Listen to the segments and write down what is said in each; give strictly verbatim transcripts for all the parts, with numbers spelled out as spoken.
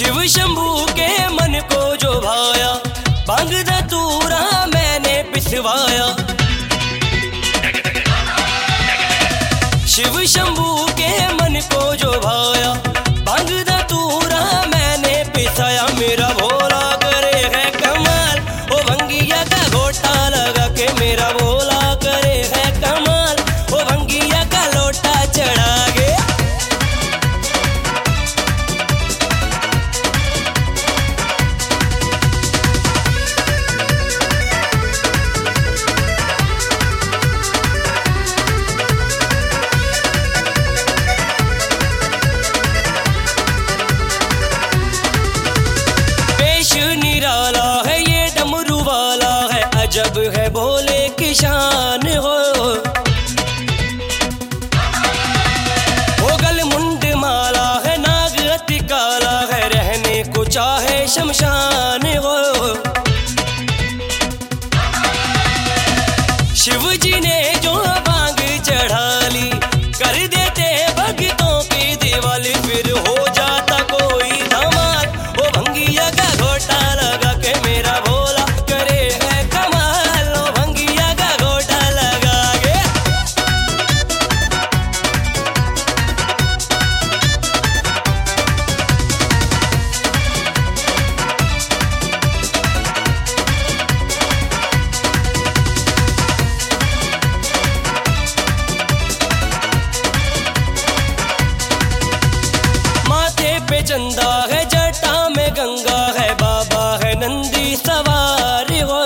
शिव शंभू के मन को जो भाया, भांग धतूरा मैंने पिसवाया। शिव शंभू के मन को जो भाया, भांग धतूरा मैंने पिसाया। मेरा भोला करे है कमाल, ओ भंगिया का घोटा लगा के मेरा भोला करे है कमाल, ओ भंगिया का लोटा चढ़ा के। निराला है ये डमरू वाला है, अजब है भोले की शान हो। गल मुंड माला है, नाग अति काला है, रहने को चाहे शमशान हो। शिव जी ने जो भांग चढ़ा ली, कर देते भक्तों की दिवाली, फिर हो जाता कोई धमाल, ओ भंगिया का घोटा लगा के मेरा भोला करे है कमाल, ओ भंगिया का घोटा लगा के। माथे पे चंदा है, जटा में गंगा है, बाबा है नंदी सवार हो।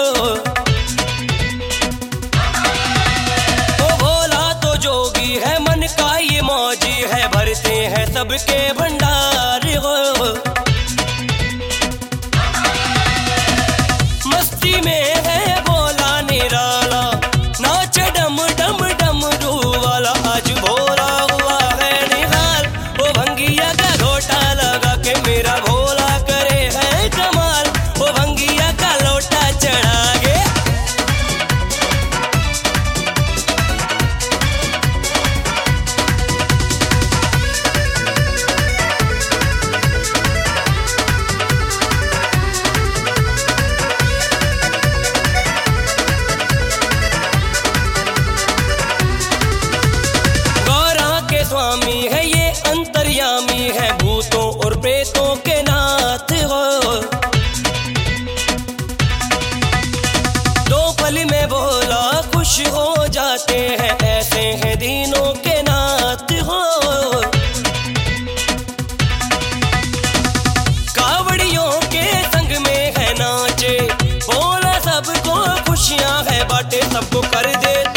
ओ भोला तो जोगी है, मन का ये मौजी है, भरते हैं सबके भंडार हो। मस्ती में है भोला निराला, नाच डम डम डमरू वाला, आज भोला हुआ है निहाल, ओ भंगिया का घोटा लगा के मेरा भोला करे है कमाल, ओ भंगिया का लोटा चढ़ा के। गौरा के स्वामी है ये अंतर्यामी है, भूतों और प्रेतों के नाथ हो। दो पल में भोला खुश हो जाते हैं, ऐसे हैं दीनों के नाथ हो। कावड़ियों के संग में है नाचे, भोला सबको खुशियां है बांटे, सबको कर दे